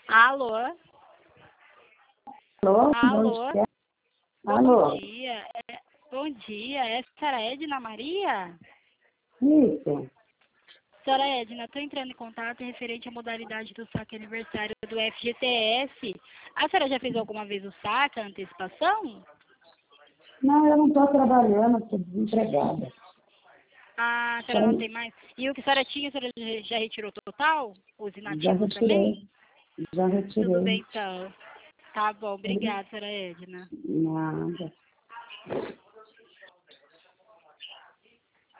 Alô? Alô? Alô? Alô? Bom dia. Bom dia. É a senhora Edna Maria? Isso. Senhora Edna, estou entrando em contato referente à modalidade do saque aniversário do FGTS. A senhora já fez alguma vez o saque, a antecipação? Não, eu não estou trabalhando, estou desempregada. Ah, a senhora não tem mais. E o que a senhora tinha, a senhora já retirou total? Os Já inativos também? retirei. Já Tudo retirei. bem, então. Tá bom, obrigada, senhora Edna. Nada.